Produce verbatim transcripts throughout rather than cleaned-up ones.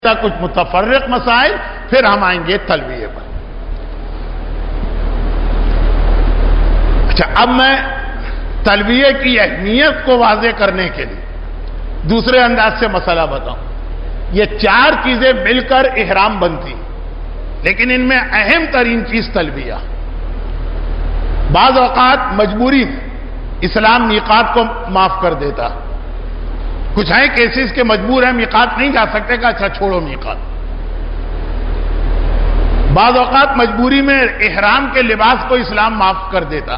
کچھ متفرق مسائل، پھر ہم آئیں گے تلبیہ پر۔ اچھا، اب میں تلبیہ کی اہمیت کو واضح کرنے کے لیے دوسرے انداز سے مسئلہ بتاؤں۔ یہ چار چیزیں مل کر احرام بنتی، لیکن ان میں اہم ترین چیز تلبیہ۔ بعض اوقات مجبوری میں اسلام میقات کو معاف کر دیتا، کچھ ہیں کیسز کے مجبور ہیں، میقات نہیں جا سکتے، کہ اچھا چھوڑو میقات۔ بعض اوقات مجبوری میں احرام کے لباس کو اسلام معاف کر دیتا،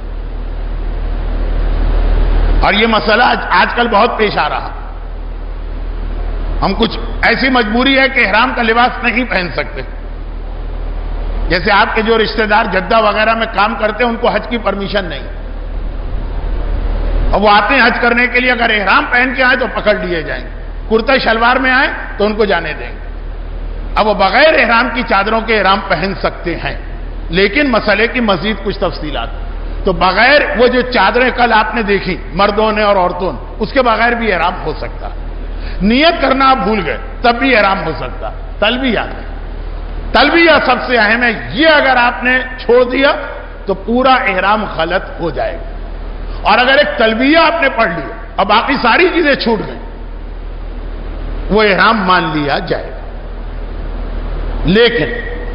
اور یہ مسئلہ آج کل بہت پیش آ رہا۔ ہم کچھ ایسی مجبوری ہے کہ احرام کا لباس نہیں پہن سکتے، جیسے آپ کے جو رشتہ دار جدہ وغیرہ میں کام کرتے ہیں ان کو حج کی پرمیشن نہیں، اب وہ آتے ہیں حج کرنے کے لیے، اگر احرام پہن کے آئے تو پکڑ لیے جائیں گے، کرتا شلوار میں آئے تو ان کو جانے دیں گے۔ اب وہ بغیر احرام کی چادروں کے احرام پہن سکتے ہیں، لیکن مسئلے کی مزید کچھ تفصیلات۔ تو بغیر وہ جو چادریں کل آپ نے دیکھی مردوں نے اور عورتوں نے، اس کے بغیر بھی احرام ہو سکتا۔ نیت کرنا آپ بھول گئے تب بھی احرام ہو سکتا۔ تلبیہ تلبیہ سب سے اہم ہے، یہ اگر آپ نے چھوڑ دیا تو پورا احرام غلط ہو جائے گا۔ اور اگر ایک تلبیہ آپ نے پڑھ لیا اور باقی ساری چیزیں چھوٹ گئیں، وہ احرام مان لیا جائے گا۔ لیکن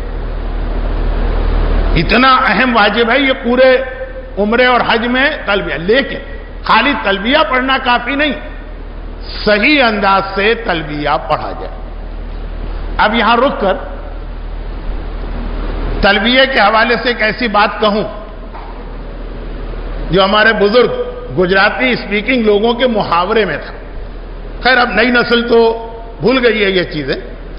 اتنا اہم واجب ہے یہ پورے عمرے اور حج میں تلبیہ، لیکن خالی تلبیہ پڑھنا کافی نہیں، صحیح انداز سے تلبیہ پڑھا جائے۔ اب یہاں رک کر تلبیہ کے حوالے سے ایک ایسی بات کہوں جو ہمارے بزرگ گجراتی اسپیکنگ لوگوں کے محاورے میں تھا۔ خیر اب نئی نسل تو بھول گئی ہے یہ چیزیں۔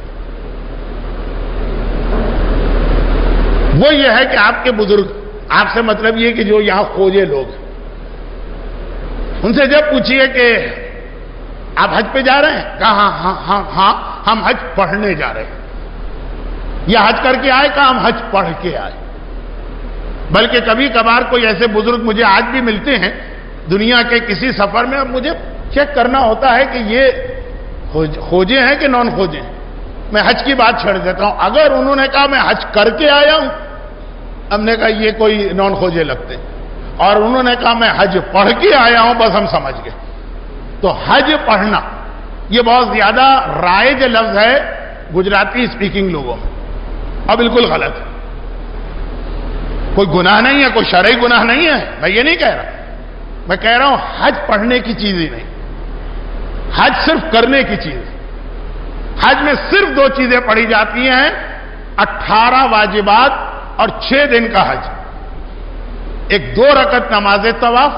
وہ یہ ہے کہ آپ کے بزرگ، آپ سے مطلب یہ کہ جو یہاں کھوجے لوگ ہیں، ان سے جب پوچھیے کہ آپ حج پہ جا رہے ہیں، کہا ہاں ہاں ہاں ہاں ہم حج پڑھنے جا رہے ہیں، یا حج کر کے آئے، کہا ہم حج پڑھ کے آئے۔ بلکہ کبھی کبھار کوئی ایسے بزرگ مجھے آج بھی ملتے ہیں دنیا کے کسی سفر میں، اب مجھے چیک کرنا ہوتا ہے کہ یہ کھوجے ہیں کہ نان کھوجے ہیں، میں حج کی بات چھڑ دیتا ہوں۔ اگر انہوں نے کہا میں حج کر کے آیا ہوں، ہم نے کہا یہ کوئی نان کھوجے لگتے، اور انہوں نے کہا میں حج پڑھ کے آیا ہوں، بس ہم سمجھ گئے۔ تو حج پڑھنا یہ بہت زیادہ رائج لفظ ہے گجراتی اسپیکنگ لوگوں میں، اور بالکل غلط ہے۔ کوئی گناہ نہیں ہے، کوئی شرعی گناہ نہیں ہے، میں یہ نہیں کہہ رہا، میں کہہ رہا ہوں حج پڑھنے کی چیز ہی نہیں، حج صرف کرنے کی چیز۔ حج میں صرف دو چیزیں پڑھی جاتی ہیں، اٹھارہ واجبات اور چھ دن کا حج، ایک دو رکعت نماز طواف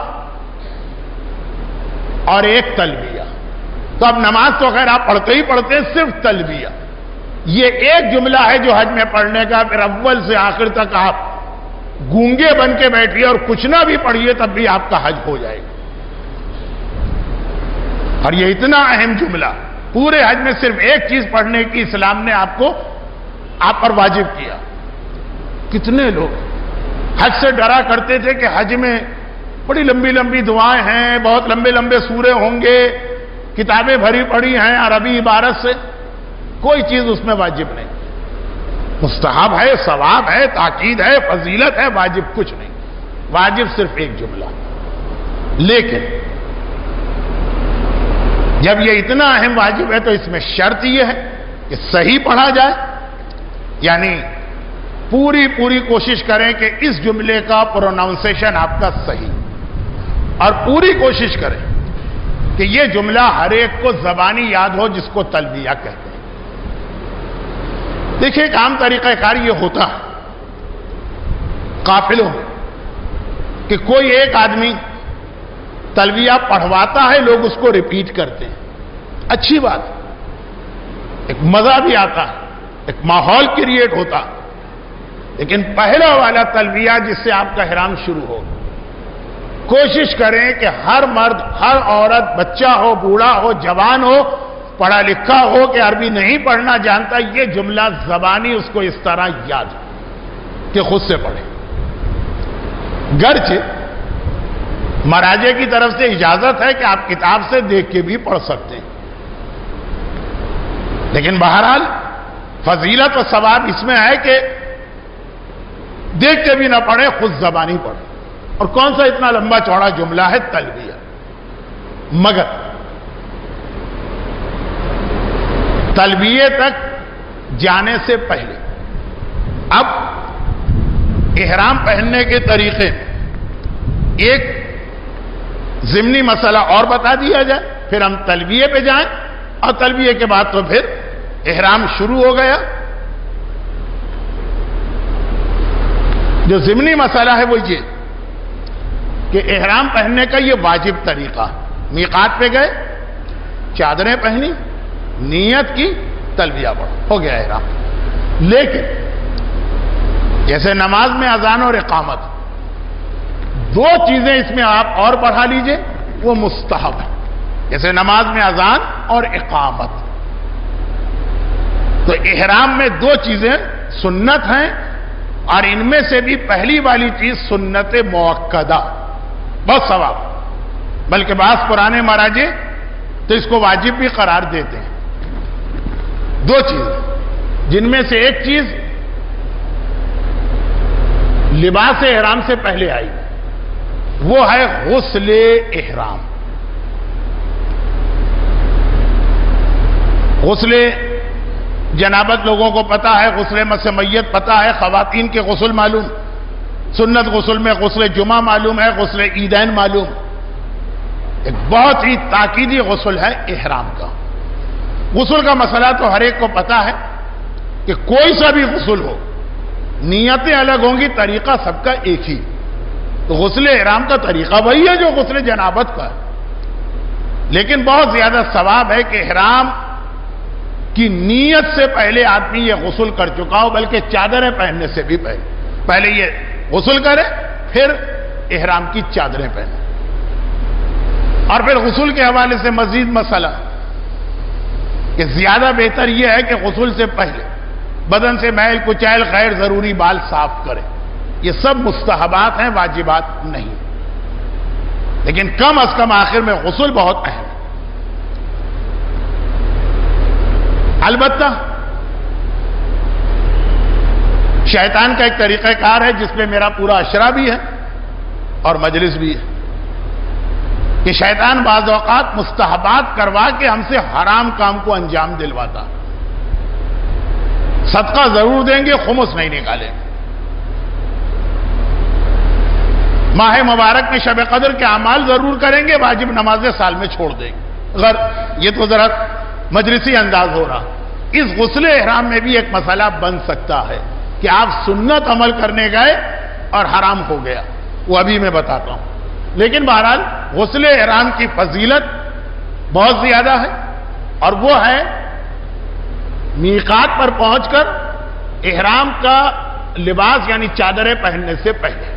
اور ایک تلبیہ۔ تو اب نماز تو خیر آپ پڑھتے ہی پڑھتے ہیں، صرف تلبیہ یہ ایک جملہ ہے جو حج میں پڑھنے کا، پھر اول سے آخر تک آپ گونگے بن کے بیٹھیے اور کچھ نہ بھی پڑھیے تب بھی آپ کا حج ہو جائے گا۔ اور یہ اتنا اہم جملہ، پورے حج میں صرف ایک چیز پڑھنے کی اسلام نے آپ کو آپ پر واجب کیا۔ کتنے لوگ حج سے ڈرا کرتے تھے کہ حج میں بڑی لمبی لمبی دعائیں ہیں، بہت لمبے لمبے سورے ہوں گے، کتابیں بھری پڑی ہیں عربی عبارت سے، کوئی چیز اس میں واجب نہیں۔ مستحب ہے، ثواب ہے، تاکید ہے، فضیلت ہے، واجب کچھ نہیں، واجب صرف ایک جملہ۔ لیکن جب یہ اتنا اہم واجب ہے تو اس میں شرط یہ ہے کہ صحیح پڑھا جائے، یعنی پوری پوری کوشش کریں کہ اس جملے کا پروناؤنسیشن آپ کا صحیح، اور پوری کوشش کریں کہ یہ جملہ ہر ایک کو زبانی یاد ہو جس کو تلبیہ کہتے ہیں۔ دیکھیں ایک عام طریقہ کار یہ ہوتا ہے قافلوں میں کہ کوئی ایک آدمی تلبیہ پڑھواتا ہے، لوگ اس کو ریپیٹ کرتے ہیں، اچھی بات، ایک مزہ بھی آتا ہے، ایک ماحول کریٹ ہوتا، لیکن پہلا والا تلبیہ جس سے آپ کا احرام شروع ہو، کوشش کریں کہ ہر مرد، ہر عورت، بچہ ہو، بوڑھا ہو، جوان ہو، پڑھا لکھا ہو کہ عربی نہیں پڑھنا جانتا، یہ جملہ زبانی اس کو اس طرح یاد ہو کہ خود سے پڑھے۔ گرچہ مراجع کی طرف سے اجازت ہے کہ آپ کتاب سے دیکھ کے بھی پڑھ سکتے ہیں، لیکن بہرحال فضیلت و ثواب اس میں ہے کہ دیکھ کے بھی نہ پڑھے، خود زبانی پڑھے. اور کون سا اتنا لمبا چوڑا جملہ ہے تلبیہ. مگر تلبیہ تک جانے سے پہلے اب احرام پہننے کے طریقے ایک ضمنی مسئلہ اور بتا دیا جائے، پھر ہم تلبیہ پہ جائیں، اور تلبیہ کے بعد تو پھر احرام شروع ہو گیا. جو ضمنی مسئلہ ہے وہ یہ کہ احرام پہننے کا یہ واجب طریقہ، میقات پہ گئے، چادریں پہنی، نیت کی، تلبیہ پڑھا، ہو گیا احرام. لیکن جیسے نماز میں اذان اور اقامت، دو چیزیں اس میں آپ اور بڑھا لیجئے، وہ مستحب ہے. جیسے نماز میں اذان اور اقامت، تو احرام میں دو چیزیں سنت ہیں، اور ان میں سے بھی پہلی والی چیز سنت موقدہ، بہت ثواب. بلکہ بعض پرانے مراجع تو اس کو واجب بھی قرار دیتے ہیں. دو چیزیں، جن میں سے ایک چیز لباس احرام سے پہلے آئی، وہ ہے غسل احرام. غسل جنابت لوگوں کو پتا ہے، غسل مس میت پتا ہے، خواتین کے غسل معلوم، سنت غسل میں غسل جمعہ معلوم ہے، غسل عیدین معلوم. ایک بہت ہی تاکیدی غسل ہے احرام کا. غسل کا مسئلہ تو ہر ایک کو پتا ہے کہ کوئی سا بھی غسل ہو، نیتیں الگ ہوں گی، طریقہ سب کا ایک ہی. تو غسل احرام کا طریقہ وہی ہے جو غسل جنابت کا ہے. لیکن بہت زیادہ ثواب ہے کہ احرام کی نیت سے پہلے آدمی یہ غسل کر چکا ہو، بلکہ چادریں پہننے سے بھی پہلے پہلے یہ غسل کرے، پھر احرام کی چادریں پہنے. اور پھر غسل کے حوالے سے مزید مسئلہ کہ زیادہ بہتر یہ ہے کہ غسل سے پہلے بدن سے میل کچیل غیر ضروری بال صاف کرے. یہ سب مستحبات ہیں، واجبات نہیں. لیکن کم از کم آخر میں غسل بہت اہم ہے. البتہ شیطان کا ایک طریقہ کار ہے جس میں میرا پورا اشرا بھی ہے اور مجلس بھی ہے، کہ شیطان بعض اوقات مستحبات کروا کے ہم سے حرام کام کو انجام دلواتا. صدقہ ضرور دیں گے، خمس نہیں نکالیں گے. ماہ مبارک میں شب قدر کے اعمال ضرور کریں گے، واجب نمازیں سال میں چھوڑ دیں گے. اگر یہ تو ذرا مجلسی انداز ہو رہا. اس غسل احرام میں بھی ایک مسئلہ بن سکتا ہے کہ آپ سنت عمل کرنے گئے اور حرام ہو گیا، وہ ابھی میں بتاتا ہوں. لیکن بہرحال غسل احرام کی فضیلت بہت زیادہ ہے، اور وہ ہے میقات پر پہنچ کر احرام کا لباس یعنی چادریں پہننے سے پہلے.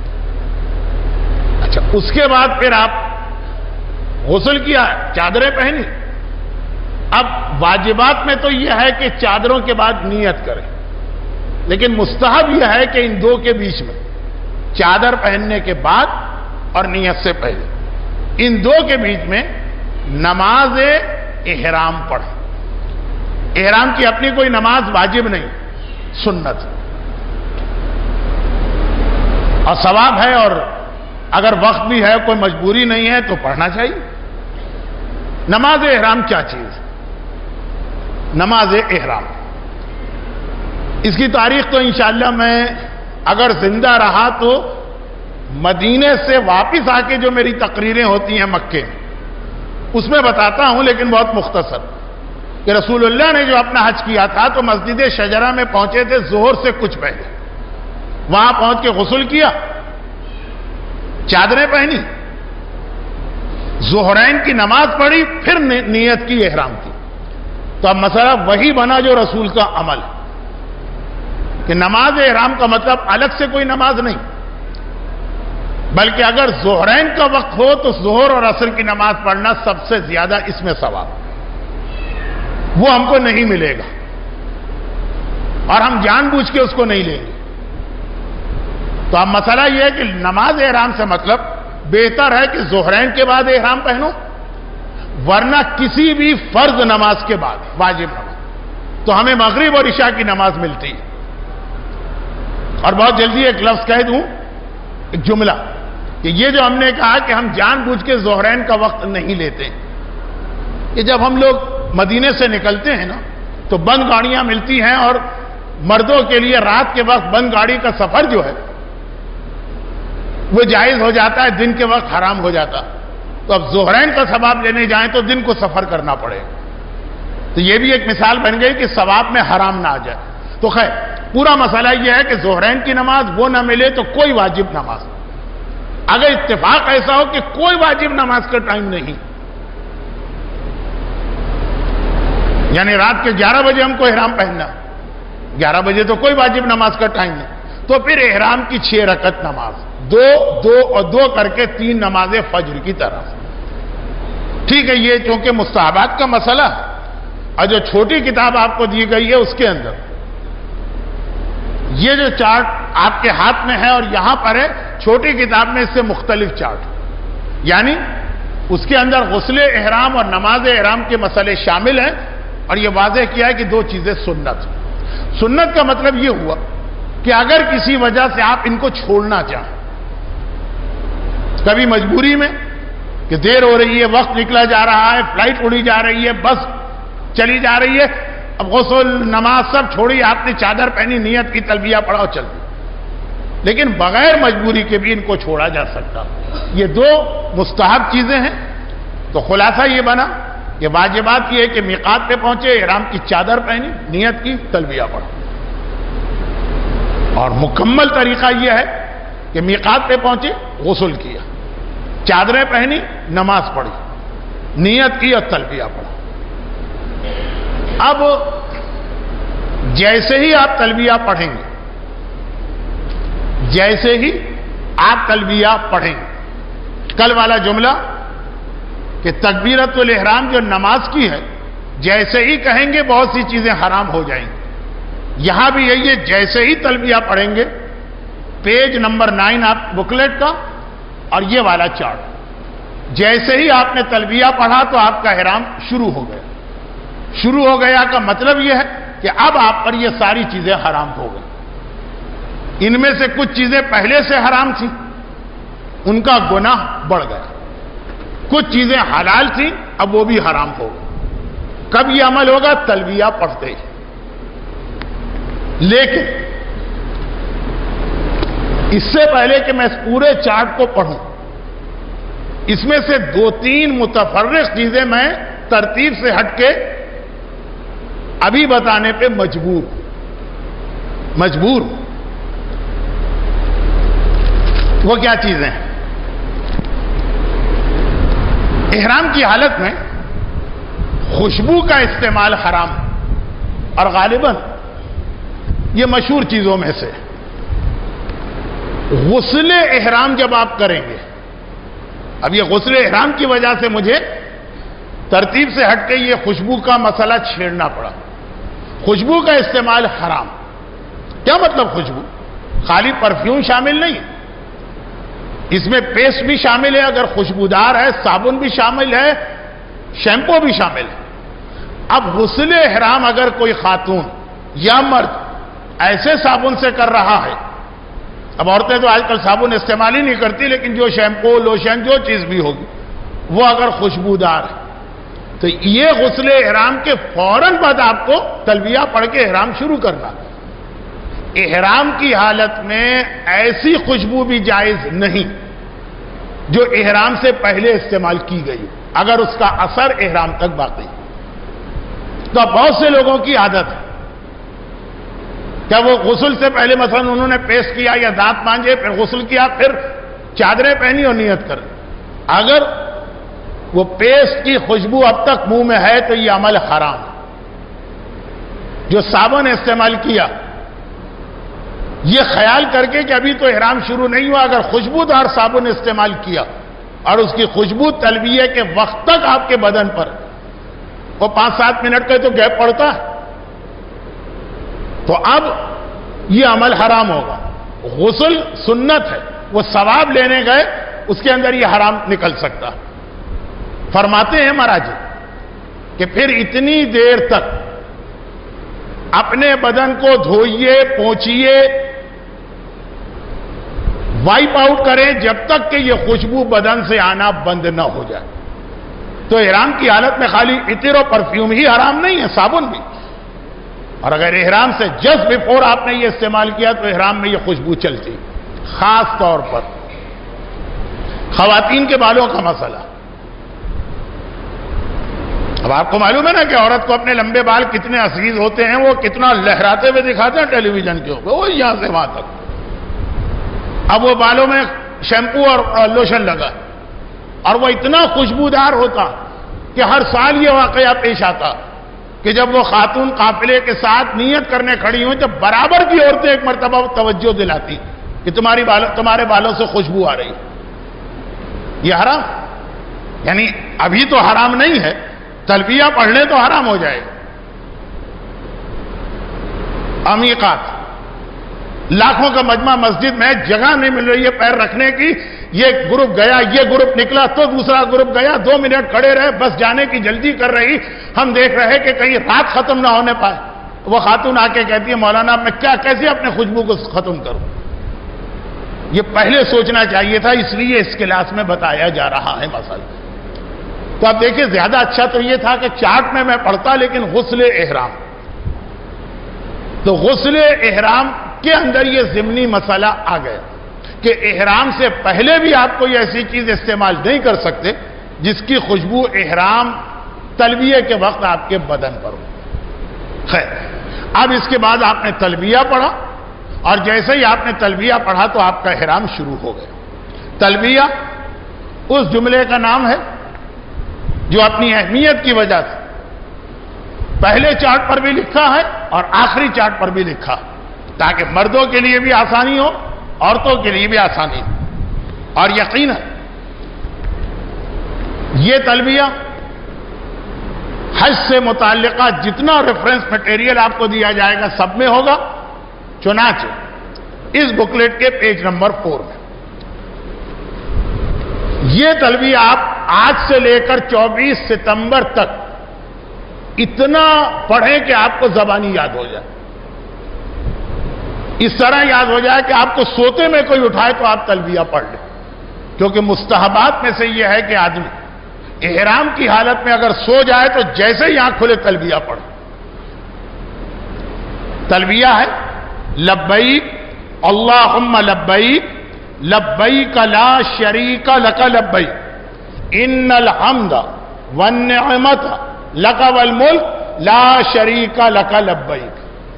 اچھا، اس کے بعد پھر آپ غسل کیا، چادریں پہنی. اب واجبات میں تو یہ ہے کہ چادروں کے بعد نیت کریں، لیکن مستحب یہ ہے کہ ان دو کے بیچ میں، چادر پہننے کے بعد اور نیت سے پہلے، ان دو کے بیچ میں نماز احرام پڑھیں. احرام کی اپنی کوئی نماز واجب نہیں، سنت اور ثواب ہے، اور اگر وقت بھی ہے، کوئی مجبوری نہیں ہے تو پڑھنا چاہیے. نماز احرام کیا چیز؟ نماز احرام، اس کی تاریخ تو انشاءاللہ میں اگر زندہ رہا تو مدینے سے واپس آ کے جو میری تقریریں ہوتی ہیں مکے میں، اس میں بتاتا ہوں، لیکن بہت مختصر، کہ رسول اللہ نے جو اپنا حج کیا تھا تو مسجد شجرہ میں پہنچے تھے ظہر سے کچھ پہلے. وہاں پہنچ کے غسل کیا، چادریں پہنی، ظہرین کی نماز پڑھی، پھر نیت کی احرام کی. تو اب مسئلہ وہی بنا جو رسول کا عمل ہے، کہ نماز احرام کا مطلب الگ سے کوئی نماز نہیں، بلکہ اگر ظہرین کا وقت ہو تو ظہر اور عصر کی نماز پڑھنا سب سے زیادہ اس میں ثواب، وہ ہم کو نہیں ملے گا، اور ہم جان بوجھ کے اس کو نہیں لیں گے. تو اب مسئلہ یہ ہے کہ نماز احرام سے مطلب بہتر ہے کہ ظہرین کے بعد احرام پہنو، ورنہ کسی بھی فرض نماز کے بعد، واجب نماز تو ہمیں مغرب اور عشاء کی نماز ملتی ہے. اور بہت جلدی ایک لفظ کہہ دوں، ایک جملہ، کہ یہ جو ہم نے کہا کہ ہم جان بوجھ کے ظہرین کا وقت نہیں لیتے، کہ جب ہم لوگ مدینے سے نکلتے ہیں نا تو بند گاڑیاں ملتی ہیں، اور مردوں کے لیے رات کے وقت بند گاڑی کا سفر جو ہے وہ جائز ہو جاتا ہے، دن کے وقت حرام ہو جاتا. تو اب ظہرین کا ثواب لینے جائیں تو دن کو سفر کرنا پڑے. تو یہ بھی ایک مثال بن گئی کہ ثواب میں حرام نہ آ جائے. تو خیر پورا مسئلہ یہ ہے کہ ظہرین کی نماز وہ نہ ملے تو کوئی واجب نماز. اگر اتفاق ایسا ہو کہ کوئی واجب نماز کا ٹائم نہیں، یعنی رات کے گیارہ بجے ہم کو احرام پہننا، گیارہ بجے تو کوئی واجب نماز کا ٹائم نہیں، تو پھر احرام کی چھ رکعت نماز، دو دو اور دو کر کے تین نمازیں فجر کی طرح. ٹھیک ہے، یہ چونکہ مستحبات کا مسئلہ ہے، اور جو چھوٹی کتاب آپ کو دی گئی ہے اس کے اندر یہ جو چارٹ آپ کے ہاتھ میں ہے اور یہاں پر ہے، چھوٹی کتاب میں اس سے مختلف چارٹ، یعنی اس کے اندر غسل احرام اور نماز احرام کے مسئلے شامل ہیں. اور یہ واضح کیا ہے کہ دو چیزیں سنت. سنت کا مطلب یہ ہوا کہ اگر کسی وجہ سے آپ ان کو چھوڑنا چاہیں، کبھی مجبوری میں کہ دیر ہو رہی ہے، وقت نکلا جا رہا ہے، فلائٹ اڑی جا رہی ہے، بس چلی جا رہی ہے، اب غسل نماز سب چھوڑی، آپ نے چادر پہنی، نیت کی، تلبیہ پڑھا اور چل دی. لیکن بغیر مجبوری کے بھی ان کو چھوڑا جا سکتا. یہ دو مستحب چیزیں ہیں. تو خلاصہ یہ بنا کہ واجبات یہ ہے کہ میقات پہ پہنچے، احرام کی چادر پہنی، نیت کی، تلبیہ پڑھا. اور مکمل طریقہ یہ ہے کہ میقات پہ پہنچے، غسل کیا، چادریں پہنی، نماز پڑھی، نیت کی اور تلبیہ پڑھا. اب جیسے ہی آپ تلبیہ پڑھیں گے، جیسے ہی آپ تلبیہ پڑھیں گے، کل والا جملہ کہ تکبیرۃ الاحرام جو نماز کی ہے، جیسے ہی کہیں گے بہت سی چیزیں حرام ہو جائیں گی. یہاں بھی یہی ہے، جیسے ہی تلبیہ پڑھیں گے، پیج نمبر نائن آپ بکلیٹ کا اور یہ والا چارٹ، جیسے ہی آپ نے تلبیہ پڑھا تو آپ کا احرام شروع ہو گیا. شروع ہو گیا کا مطلب یہ ہے کہ اب آپ پر یہ ساری چیزیں حرام ہو گئی. ان میں سے کچھ چیزیں پہلے سے حرام تھیں، ان کا گناہ بڑھ گیا. کچھ چیزیں حلال تھیں، اب وہ بھی حرام ہو گئی. کب یہ عمل ہوگا؟ تلبیہ پڑھتے ہی. لیکن اس سے پہلے کہ میں اس پورے چارٹ کو پڑھوں، اس میں سے دو تین متفرق چیزیں میں ترتیب سے ہٹ کے ابھی بتانے پہ مجبور مجبور وہ کیا چیزیں ہیں؟ احرام کی حالت میں خوشبو کا استعمال حرام، اور غالباً یہ مشہور چیزوں میں سے. غسل احرام جب آپ کریں گے، اب یہ غسل احرام کی وجہ سے مجھے ترتیب سے ہٹ کے یہ خوشبو کا مسئلہ چھیڑنا پڑا. خوشبو کا استعمال حرام. کیا مطلب خوشبو؟ خالی پرفیوم شامل نہیں، اس میں پیسٹ بھی شامل ہے، اگر خوشبودار ہے، صابن بھی شامل ہے، شیمپو بھی شامل ہے. اب غسل احرام اگر کوئی خاتون یا مرد ایسے صابن سے کر رہا ہے، اب عورتیں تو آج کل صابن استعمال ہی نہیں کرتی، لیکن جو شیمپو، لوشن، جو چیز بھی ہوگی وہ اگر خوشبودار ہے تو یہ غسل احرام کے فوراً بعد آپ کو تلبیہ پڑھ کے احرام شروع کرنا. احرام کی حالت میں ایسی خوشبو بھی جائز نہیں جو احرام سے پہلے استعمال کی گئی، اگر اس کا اثر احرام تک باقی. تو بہت سے لوگوں کی عادت ہے کیا وہ غسل سے پہلے مثلا انہوں نے پیسٹ کیا یا دانت مانجے، پھر غسل کیا، پھر چادریں پہنی اور نیت کر. اگر وہ پیسٹ کی خوشبو اب تک منہ میں ہے تو یہ عمل حرام. جو صابن استعمال کیا، یہ خیال کر کے کہ ابھی تو احرام شروع نہیں ہوا، اگر خوشبودار صابن استعمال کیا اور اس کی خوشبو تلبیہ کے وقت تک آپ کے بدن پر، وہ پانچ سات منٹ کا تو گیپ پڑتا ہے، تو اب یہ عمل حرام ہوگا. غسل سنت ہے، وہ ثواب لینے گئے، اس کے اندر یہ حرام نکل سکتا. فرماتے ہیں مہاراج کہ پھر اتنی دیر تک اپنے بدن کو دھوئیے، پونچھیے، وائپ آؤٹ کریں جب تک کہ یہ خوشبو بدن سے آنا بند نہ ہو جائے. تو احرام کی حالت میں خالی عطر و پرفیوم ہی حرام نہیں ہے، صابن بھی. اور اگر احرام سے جسٹ بیفور آپ نے یہ استعمال کیا تو احرام میں یہ خوشبو چلتی. خاص طور پر خواتین کے بالوں کا مسئلہ. اب آپ کو معلوم ہے نا کہ عورت کو اپنے لمبے بال کتنے عزیز ہوتے ہیں، وہ کتنا لہراتے ہوئے دکھاتے ہیں ٹیلی ویژن کے اوپر، وہ یہاں سے وہاں تک. اب وہ بالوں میں شیمپو اور لوشن لگا اور وہ اتنا خوشبودار ہوتا کہ ہر سال یہ واقعہ پیش آتا کہ جب وہ خاتون قافلے کے ساتھ نیت کرنے کھڑی ہوں جب برابر کی عورتیں ایک مرتبہ توجہ دلاتی کہ تمہاری بالوں تمہارے بالوں سے خوشبو آ رہی. یہ حرام، یعنی ابھی تو حرام نہیں ہے، تلبیہ پڑھ لیں تو حرام ہو جائے گا. عمیقات، لاکھوں کا مجمع مسجد میں جگہ نہیں مل رہی ہے پیر رکھنے کی. یہ گروپ گیا، یہ گروپ نکلا تو دوسرا گروپ گیا، دو منٹ کھڑے رہے، بس جانے کی جلدی کر رہی. ہم دیکھ رہے کہ کہیں رات ختم نہ ہونے پائے. وہ خاتون آ کے کہتی ہے مولانا میں کیا کیسے اپنے خوشبو کو ختم کروں. یہ پہلے سوچنا چاہیے تھا، اس لیے اس کلاس میں بتایا جا رہا ہے مسئلہ. تو آپ دیکھیں زیادہ اچھا تو یہ تھا کہ چارٹ میں میں پڑھتا، لیکن غسل احرام، تو غسل احرام کے اندر یہ ضمنی مسئلہ آ گیا کہ احرام سے پہلے بھی آپ کوئی ایسی چیز استعمال نہیں کر سکتے جس کی خوشبو احرام تلبیہ کے وقت آپ کے بدن پر ہو. خیر، اب اس کے بعد آپ نے تلبیہ پڑھا اور جیسے ہی آپ نے تلبیہ پڑھا تو آپ کا احرام شروع ہو گیا. تلبیہ اس جملے کا نام ہے جو اپنی اہمیت کی وجہ سے پہلے چارٹ پر بھی لکھا ہے اور آخری چارٹ پر بھی لکھا تاکہ مردوں کے لیے بھی آسانی ہو، عورتوں کے لیے بھی آسانی ہو. اور یقین ہے یہ تلبیہ حج سے متعلقہ جتنا ریفرنس مٹیریل آپ کو دیا جائے گا سب میں ہوگا. چنانچہ اس بکلیٹ کے پیج نمبر فور میں یہ تلبیہ آپ آج سے لے کر چوبیس ستمبر تک اتنا پڑھیں کہ آپ کو زبانی یاد ہو جائے. اس طرح یاد ہو جائے کہ آپ کو سوتے میں کوئی اٹھائے تو آپ تلبیہ پڑھ لیں. کیونکہ مستحبات میں سے یہ ہے کہ آدمی احرام کی حالت میں اگر سو جائے تو جیسے ہی آنکھ کھلے تلبیہ پڑھ. تلبیہ ہے لبیک اللہم لبیک لبیک لا شریک لک لبیک ان الحمد والنعمت لک والملک لا شریک لک لبیک.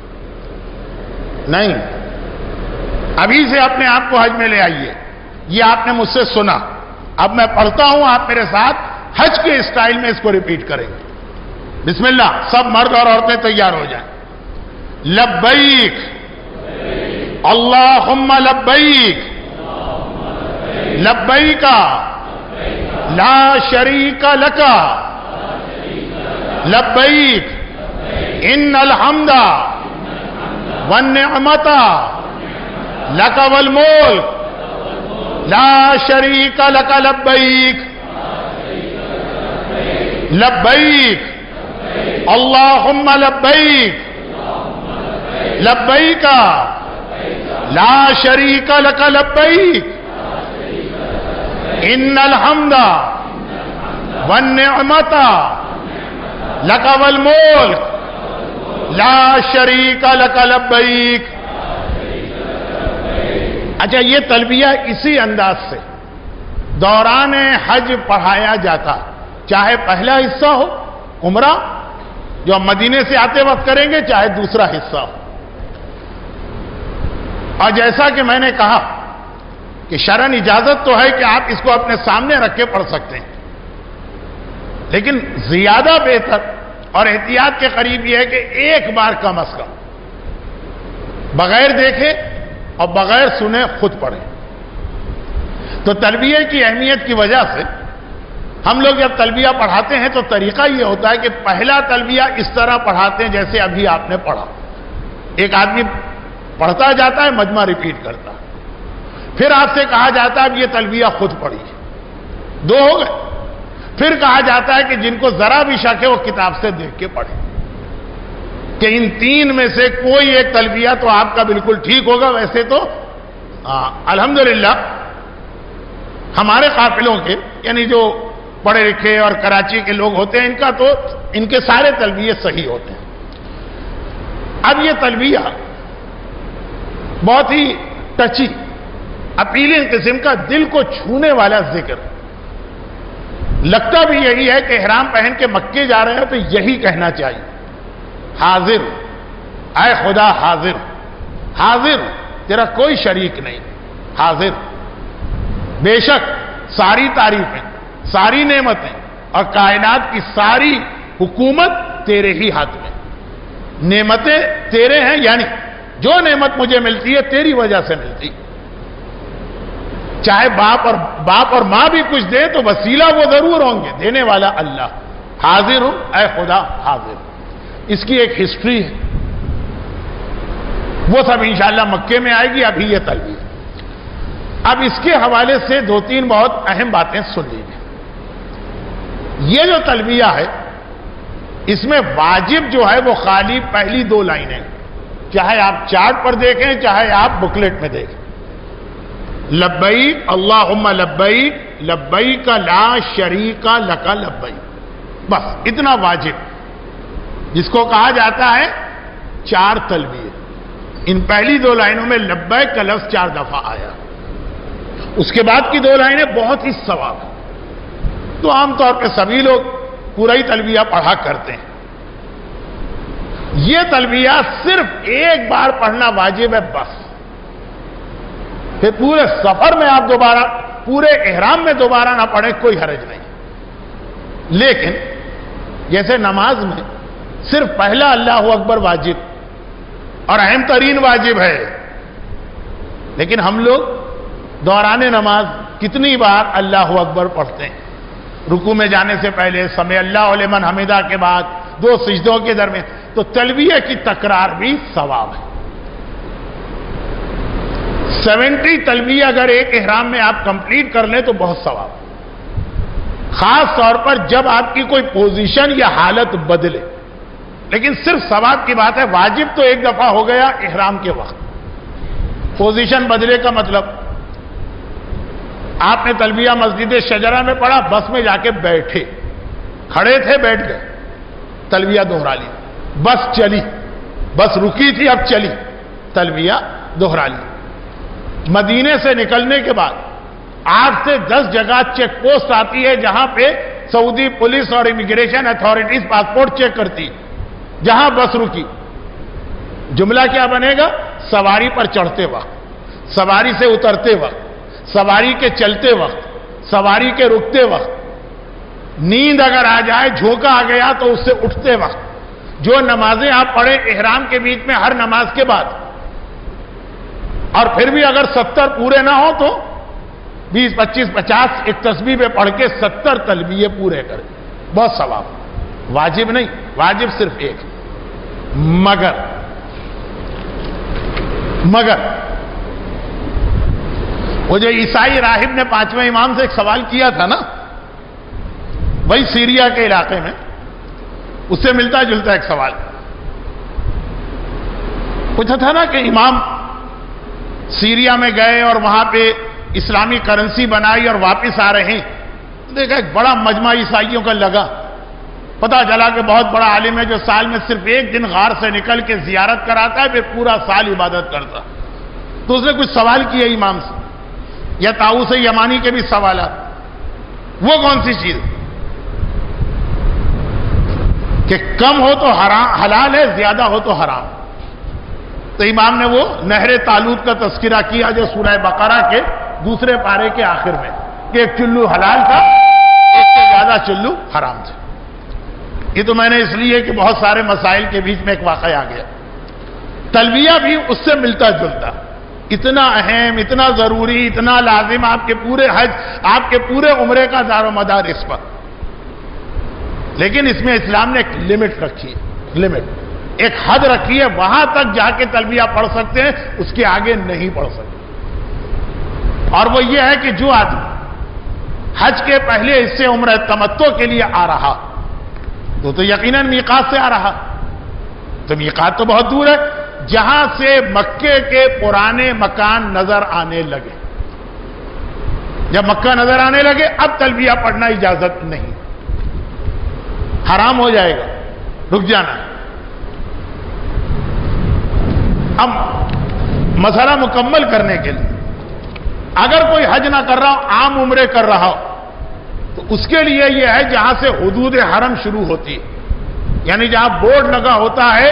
نہیں، ابھی سے اپنے آپ کو حج میں لے آئیے. یہ آپ نے مجھ سے سنا، اب میں پڑھتا ہوں، آپ میرے ساتھ حج کے اسٹائل میں اس کو ریپیٹ کریں گے. بسم اللہ. سب مرد اور عورتیں تیار ہو جائیں. لبیک اللہم لبیک لبیک لا شریک لک لبیک ان الحمد والنعمت لک والملک لا شریک لک لبیک لبیک اللہم لبیک لبیک لا شریک لک لبیک ان الحمد والنعمت لک والملک لا شریک لک لبیک. اچھا، یہ تلبیہ اسی انداز سے دوران حج پڑھایا جاتا، چاہے پہلا حصہ ہو عمرہ جو ہم مدینے سے آتے وقت کریں گے، چاہے دوسرا حصہ ہو. اور جیسا کہ میں نے کہا کہ شرعاً اجازت تو ہے کہ آپ اس کو اپنے سامنے رکھ کے پڑھ سکتے ہیں، لیکن زیادہ بہتر اور احتیاط کے قریب یہ ہے کہ ایک بار کم از کم بغیر دیکھے اور بغیر سنے خود پڑھیں. تو تلبیہ کی اہمیت کی وجہ سے ہم لوگ جب تلبیہ پڑھاتے ہیں تو طریقہ یہ ہوتا ہے کہ پہلا تلبیہ اس طرح پڑھاتے ہیں جیسے ابھی آپ نے پڑھا. ایک آدمی پڑھتا جاتا ہے، مجمع ریپیٹ کرتا ہے، پھر آپ سے کہا جاتا ہے اب یہ تلبیہ خود پڑھیے. دو ہو گئے. پھر کہا جاتا ہے کہ جن کو ذرا بھی شک ہے وہ کتاب سے دیکھ کے پڑھیں. کہ ان تین میں سے کوئی ایک تلبیہ تو آپ کا بالکل ٹھیک ہوگا. ویسے تو الحمدللہ ہمارے قافلوں کے یعنی جو پڑھے لکھے اور کراچی کے لوگ ہوتے ہیں ان کا تو ان کے سارے تلبیے صحیح ہوتے ہیں. اب یہ تلبیہ بہت ہی ٹچی اپیلنگ قسم کا دل کو چھونے والا ذکر. لگتا بھی یہی ہے کہ احرام پہن کے مکے جا رہے ہیں تو یہی کہنا چاہیے. حاضر اے خدا حاضر حاضر تیرا کوئی شریک نہیں. حاضر بے شک ساری تعریفیں ساری نعمتیں اور کائنات کی ساری حکومت تیرے ہی ہاتھ میں. نعمتیں تیرے ہیں یعنی جو نعمت مجھے ملتی ہے تیری وجہ سے ملتی. چاہے باپ اور باپ اور ماں بھی کچھ دے تو وسیلہ وہ ضرور ہوں گے, دینے والا اللہ. حاضر ہوں اے خدا حاضر. اس کی ایک ہسٹری ہے, وہ سب انشاءاللہ مکے میں آئے گی. ابھی یہ تلبیہ, اب اس کے حوالے سے دو تین بہت اہم باتیں سن لیجیے. یہ جو تلبیہ ہے اس میں واجب جو ہے وہ خالی پہلی دو لائنیں, چاہے آپ چارٹ پر دیکھیں چاہے آپ بکلیٹ میں دیکھیں. لبیک اللہم لبیک لبیک لا شریک لک لبیک, بس اتنا واجب, جس کو کہا جاتا ہے چار تلبیہ. ان پہلی دو لائنوں میں لبیک کا لفظ چار دفعہ آیا. اس کے بعد کی دو لائنیں بہت ہی ثواب ہیں. تو عام طور پہ سبھی لوگ پورا ہی تلبیہ پڑھا کرتے ہیں. یہ تلبیہ صرف ایک بار پڑھنا واجب ہے بس. پھر پورے سفر میں آپ دوبارہ پورے احرام میں دوبارہ نہ پڑھیں کوئی حرج نہیں. لیکن جیسے نماز میں صرف پہلا اللہ اکبر واجب اور اہم ترین واجب ہے, لیکن ہم لوگ دوران نماز کتنی بار اللہ اکبر پڑھتے ہیں. رکوع میں جانے سے پہلے, سمع اللہ لمن حمدہ کے بعد, دو سجدوں کے درمیان. تو تلبیہ کی تکرار بھی ثواب ہے. سیونٹی تلبیہ اگر ایک احرام میں آپ کمپلیٹ کر لیں تو بہت ثواب, خاص طور پر جب آپ کی کوئی پوزیشن یا حالت بدلے. لیکن صرف ثواب کی بات ہے. واجب تو ایک دفعہ ہو گیا احرام کے وقت. پوزیشن بدلے کا مطلب آپ نے تلبیہ مسجد شجرہ میں پڑھا, بس میں جا کے بیٹھے, کھڑے تھے بیٹھ گئے, تلبیہ دوہرا لی. بس چلی, بس رکی تھی اب چلی, تلبیہ دوہرا لی. مدینے سے نکلنے کے بعد آٹھ سے دس جگہ چیک پوسٹ آتی ہے جہاں پہ سعودی پولیس اور امیگریشن اتھارٹیز پاسپورٹ چیک کرتی. جہاں بس رکی, جملہ کیا بنے گا؟ سواری پر چڑھتے وقت, سواری سے اترتے وقت, سواری کے چلتے وقت, سواری کے رکتے وقت, نیند اگر آ جائے, جھونکا آ گیا تو اس سے اٹھتے وقت, جو نمازیں آپ پڑھیں احرام کے بیچ میں ہر نماز کے بعد, اور پھر بھی اگر ستر پورے نہ ہو تو بیس پچیس پچاس ایک تسبیح پہ پڑھ کے ستر تلبیے پورے کریں, بہت ثواب. واجب نہیں, واجب صرف ایک. مگر مگر وہ جو عیسائی راہب نے پانچویں امام سے ایک سوال کیا تھا نا, وہی سیریا کے علاقے میں, اس سے ملتا جلتا ایک سوال پوچھا تھا نا کہ امام سیریا میں گئے اور وہاں پہ اسلامی کرنسی بنائی اور واپس آ رہے ہیں. دیکھا ایک بڑا مجمع عیسائیوں کا لگا, پتا چلا کہ بہت بڑا عالم ہے جو سال میں صرف ایک دن غار سے نکل کے زیارت کراتا ہے, پھر پورا سال عبادت کرتا. تو اس نے کچھ سوال کیا امام سے, یا طاؤس یمانی کے بھی سوالات. وہ کون سی چیز کہ کم ہو تو حرام حلال ہے, زیادہ ہو تو حرام. تو امام نے وہ نہر تالوت کا تذکرہ کیا جو سورہ بقرہ کے دوسرے پارے کے آخر میں, کہ ایک چلو حلال تھا, ایک سے زیادہ چلو حرام تھے. یہ تو میں نے اس لیے کہ بہت سارے مسائل کے بیچ میں ایک واقعہ آ گیا. تلبیہ بھی اس سے ملتا جلتا, اتنا اہم, اتنا ضروری, اتنا لازم, آپ کے پورے حج, آپ کے پورے عمرے کا دار و مدار اس پر. لیکن اس میں اسلام نے ایک لمٹ رکھی ہے, لمٹ ایک حد رکھی ہے, وہاں تک جا کے تلبیہ پڑھ سکتے ہیں, اس کے آگے نہیں پڑھ سکتے. اور وہ یہ ہے کہ جو آدمی حج کے پہلے حصے عمرہ تمتع کے لیے آ رہا تو تو یقیناً میقات سے آ رہا, تو میقات تو بہت دور ہے، جہاں سے مکے کے پرانے مکان نظر آنے لگے، جب مکہ نظر آنے لگے اب تلبیہ پڑھنا اجازت نہیں، حرام ہو جائے گا، رک جانا ہے۔ اب مسئلہ مکمل کرنے کے لیے اگر کوئی حج نہ کر رہا ہو، عام عمرے کر رہا ہو، تو اس کے لیے یہ ہے جہاں سے حدود حرم شروع ہوتی ہے، یعنی جہاں بورڈ لگا ہوتا ہے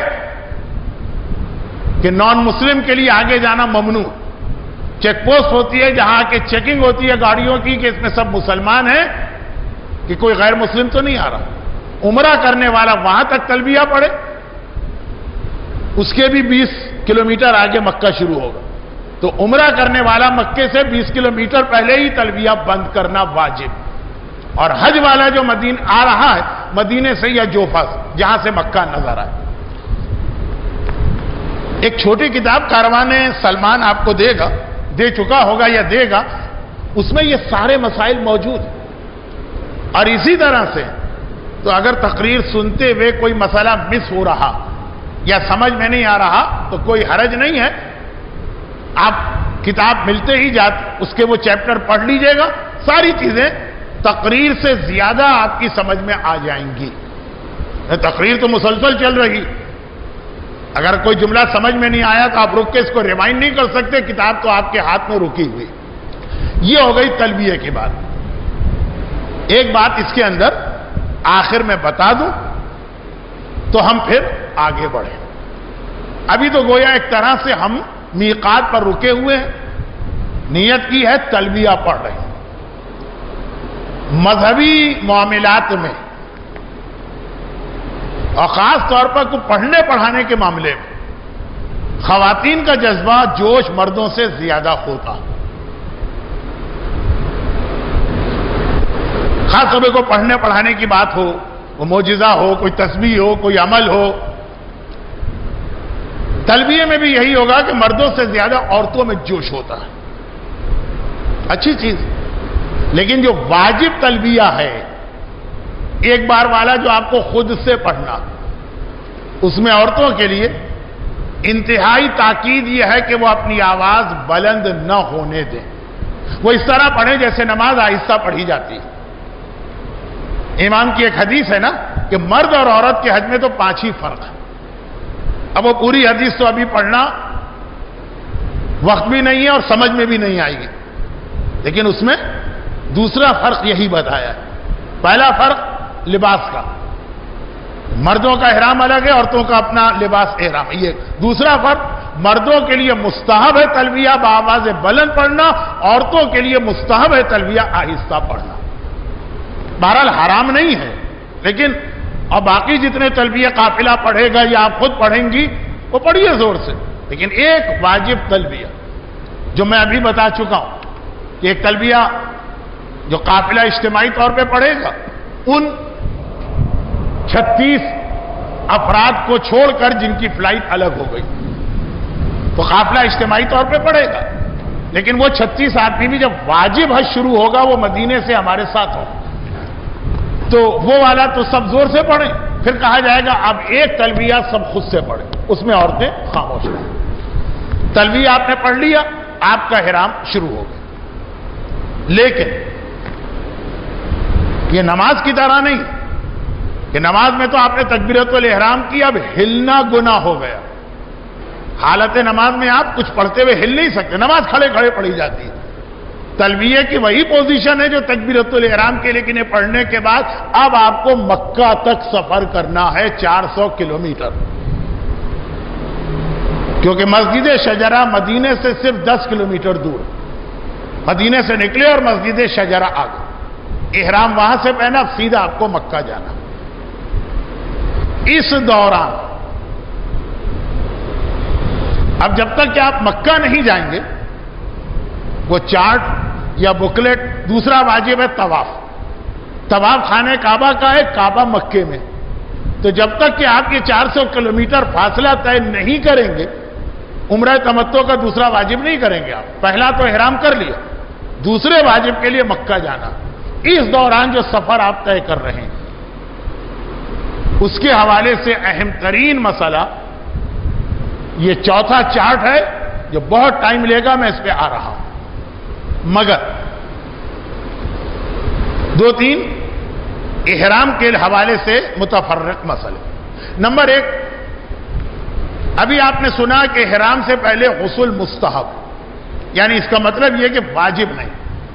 کہ نان مسلم کے لیے آگے جانا ممنوع، چیک پوسٹ ہوتی ہے جہاں کے چیکنگ ہوتی ہے گاڑیوں کی کہ اس میں سب مسلمان ہیں، کہ کوئی غیر مسلم تو نہیں آ رہا، عمرہ کرنے والا وہاں تک تلبیہ پڑھے، اس کے بھی بیس کلومیٹر آگے مکہ شروع ہوگا، تو عمرہ کرنے والا مکے سے بیس کلومیٹر پہلے ہی تلبیہ بند کرنا واجب، اور حج والا جو مدینہ آ رہا ہے مدینے سے یا جوفا سے جہاں سے مکہ نظر آئے۔ ایک چھوٹی کتاب کاروان سلمان آپ کو دے گا، دے چکا ہوگا یا دے گا، اس میں یہ سارے مسائل موجود ہیں، اور اسی طرح سے تو اگر تقریر سنتے ہوئے کوئی مسئلہ مس ہو رہا یا سمجھ میں نہیں آ رہا تو کوئی حرج نہیں ہے، آپ کتاب ملتے ہی جات اس کے وہ چیپٹر پڑھ لیجئے گا، ساری چیزیں تقریر سے زیادہ آپ کی سمجھ میں آ جائیں گی۔ تقریر تو مسلسل چل رہی، اگر کوئی جملہ سمجھ میں نہیں آیا تو آپ رک کے اس کو ریمائنڈ نہیں کر سکتے، کتاب تو آپ کے ہاتھ میں رکی ہوئی۔ یہ ہو گئی تلبیہ کی بات۔ ایک بات اس کے اندر آخر میں بتا دوں تو ہم پھر آگے بڑھیں۔ ابھی تو گویا ایک طرح سے ہم میقات پر رکے ہوئے ہیں، نیت کی ہے تلبیہ پڑھ رہے ہیں۔ مذہبی معاملات میں اور خاص طور پر کو پڑھنے پڑھانے کے معاملے میں خواتین کا جذبہ جوش مردوں سے زیادہ ہوتا، خاص طور پر کو پڑھنے پڑھانے کی بات ہو، وہ معجزہ ہو، کوئی تسبیح ہو، کوئی عمل ہو۔ تلبیہ میں بھی یہی ہوگا کہ مردوں سے زیادہ عورتوں میں جوش ہوتا ہے، اچھی چیز، لیکن جو واجب تلبیہ ہے ایک بار والا جو آپ کو خود سے پڑھنا، اس میں عورتوں کے لیے انتہائی تاکید یہ ہے کہ وہ اپنی آواز بلند نہ ہونے دیں، وہ اس طرح پڑھیں جیسے نماز آہستہ پڑھی جاتی ہے۔ امام کی ایک حدیث ہے نا کہ مرد اور عورت کے حج میں تو پانچ ہی فرق ہے، اب وہ پوری حدیث تو ابھی پڑھنا وقت بھی نہیں ہے اور سمجھ میں بھی نہیں آئے گی، لیکن اس میں دوسرا فرق یہی بتایا ہے۔ پہلا فرق لباس کا، مردوں کا احرام الگ ہے، عورتوں کا اپنا لباس احرام ہے۔ یہ دوسرا فرق، مردوں کے لیے مستحب ہے تلبیہ بآواز بلند پڑھنا، عورتوں کے لیے مستحب ہے تلبیہ آہستہ پڑھنا۔ بہرحال حرام نہیں ہے، لیکن اور باقی جتنے تلبیہ قافلہ پڑھے گا یا آپ خود پڑھیں گی وہ پڑھیے زور سے، لیکن ایک واجب تلبیہ جو میں ابھی بتا چکا ہوں کہ ایک تلبیہ جو قافلہ اجتماعی طور پہ پڑھے گا، ان چھتیس افراد کو چھوڑ کر جن کی فلائٹ الگ ہو گئی تو قافلہ اجتماعی طور پہ پڑھے گا، لیکن وہ چھتیس آدمی بھی جب واجب حج شروع ہوگا وہ مدینے سے ہمارے ساتھ ہو تو وہ والا تو سب زور سے پڑھیں، پھر کہا جائے گا اب ایک تلبیہ سب خود سے پڑھیں، اس میں عورتیں خاموش رہیں۔ تلبیہ آپ نے پڑھ لیا، آپ کا احرام شروع ہو گیا، لیکن یہ نماز کی طرح نہیں کہ نماز میں تو آپ نے تکبیرۃ الاحرام کی، اب ہلنا گناہ ہو گیا۔ حالت نماز میں آپ کچھ پڑھتے ہوئے ہل نہیں سکتے، نماز کھڑے کھڑے پڑھی جاتی ہے۔ تلبیہ کی وہی پوزیشن ہے جو تکبیرۃ الاحرام کے، لیکن یہ پڑھنے کے بعد اب آپ کو مکہ تک سفر کرنا ہے، چار سو کلومیٹر، کیونکہ مسجد شجرہ مدینے سے صرف دس کلومیٹر دور، مدینے سے نکلے اور مسجد شجرہ آ گئے، احرام وہاں سے پہنا، اب سیدھا آپ کو مکہ جانا۔ اس دوران اب جب تک کہ آپ مکہ نہیں جائیں گے، وہ چارٹ یا بکلیٹ، دوسرا واجب ہے طواف۔ طواف خانہ کعبہ کا ہے، کعبہ مکے میں، تو جب تک کہ آپ یہ چار سو کلومیٹر فاصلہ طے نہیں کریں گے، عمرہ تمتع کا دوسرا واجب نہیں کریں گے آپ، پہلا تو احرام کر لیا، دوسرے واجب کے لیے مکہ جانا۔ اس دوران جو سفر آپ طے کر رہے ہیں اس کے حوالے سے اہم ترین مسئلہ یہ چوتھا چارٹ ہے جو بہت ٹائم لے گا، میں اس پہ آ رہا ہوں، مگر دو تین احرام کے حوالے سے متفرق مسئلے۔ نمبر ایک، ابھی آپ نے سنا کہ احرام سے پہلے غسل مستحب، یعنی اس کا مطلب یہ کہ واجب نہیں۔